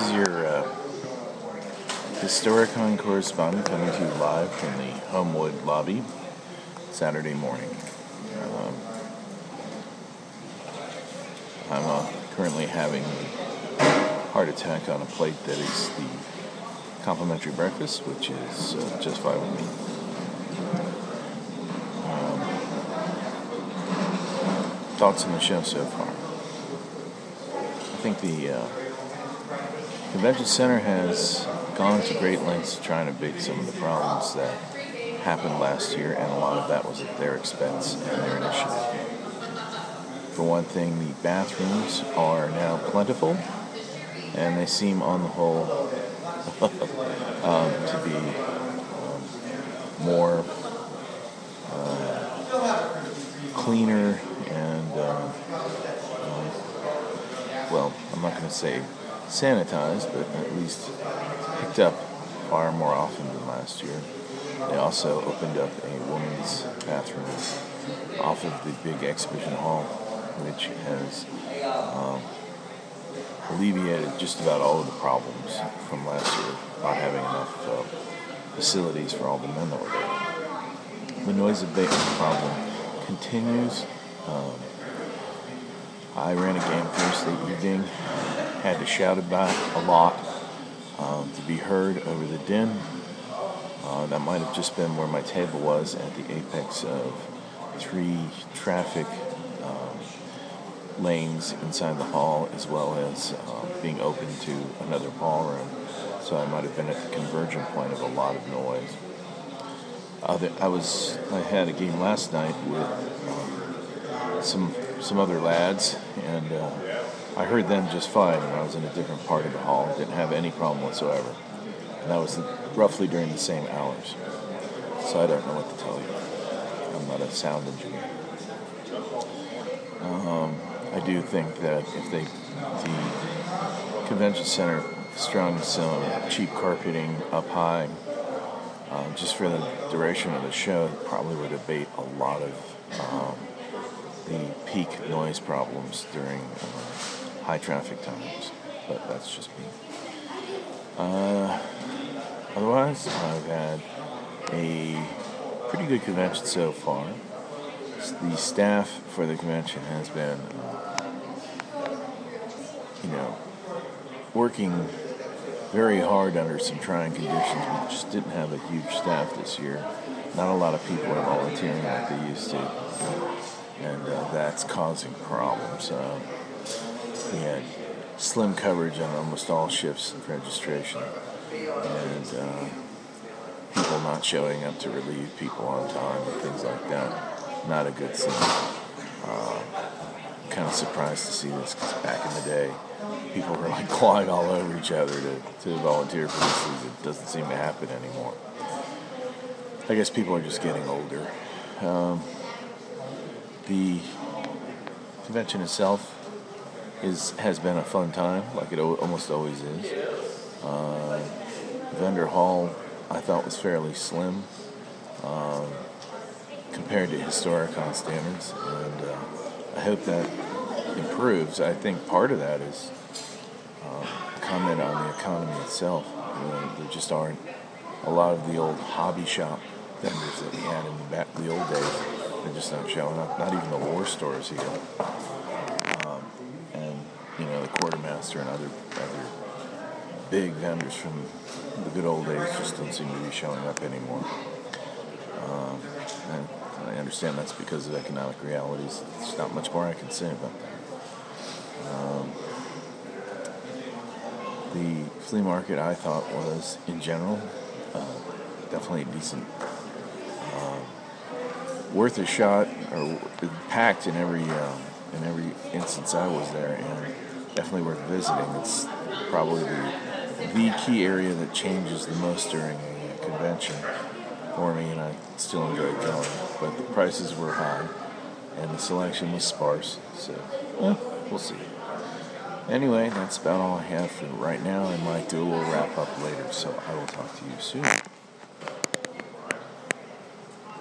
is your Historicon correspondent coming to you live from the Homewood lobby Saturday morning. I'm currently having a heart attack on a plate that is the complimentary breakfast, which is just fine with me. Thoughts on the show so far? I think the Convention Center has gone to great lengths to try and abate some of the problems that happened last year, and a lot of that was at their expense and their initiative. For one thing, the bathrooms are now plentiful, and they seem on the whole to be more cleaner and, well, I'm not going to say sanitized, but at least picked up far more often than last year. They also opened up a women's bathroom off of the big exhibition hall, which has alleviated just about all of the problems from last year, not having enough facilities for all the men that were there. The noise abatement problem continues. I ran a game Thursday evening, had to shout about a lot to be heard over the din. That might have just been where my table was at the apex of 3 traffic lanes inside the hall, as well as being open to another ballroom. So I might have been at the convergent point of a lot of noise. I had a game last night with some other lads, and I heard them just fine when I was in a different part of the hall. Didn't have any problem whatsoever. And that was roughly during the same hours. So I don't know what to tell you. I'm not a sound engineer. I do think that if the Convention Center strung some cheap carpeting up high, just for the duration of the show, it probably would abate a lot of the peak noise problems during high traffic times. But that's just me. Otherwise, I've had a pretty good convention so far. The staff for the convention has been, working very hard under some trying conditions. We just didn't have a huge staff this year. Not a lot of people are volunteering like they used to, and that's causing problems. We had slim coverage on almost all shifts of registration, and people not showing up to relieve people on time and things like that. Not a good scene. Kind of surprised to see this, because back in the day, people were like clawing all over each other to volunteer for this. It doesn't seem to happen anymore. I guess people are just getting older. The convention itself has been a fun time, like it almost always is. Vendor hall, I thought, was fairly slim compared to Historicon standards, and I hope that improves. I think part of that is a comment on the economy itself. There just aren't a lot of the old hobby shop vendors that we had in the old days. They're just not showing up. Not even the war stores here. And the quartermaster and other big vendors from the good old days just don't seem to be showing up anymore. And I understand that's because of economic realities. There's not much more I can say about that. The flea market, I thought, was, in general, definitely decent. Worth a shot, or packed in every instance I was there, and definitely worth visiting. It's probably the key area that changes the most during a convention for me, and I still enjoy going. But the prices were high, and the selection was sparse, so we'll see. Anyway, that's about all I have for right now, and my duel will wrap up later, so I will talk to you soon.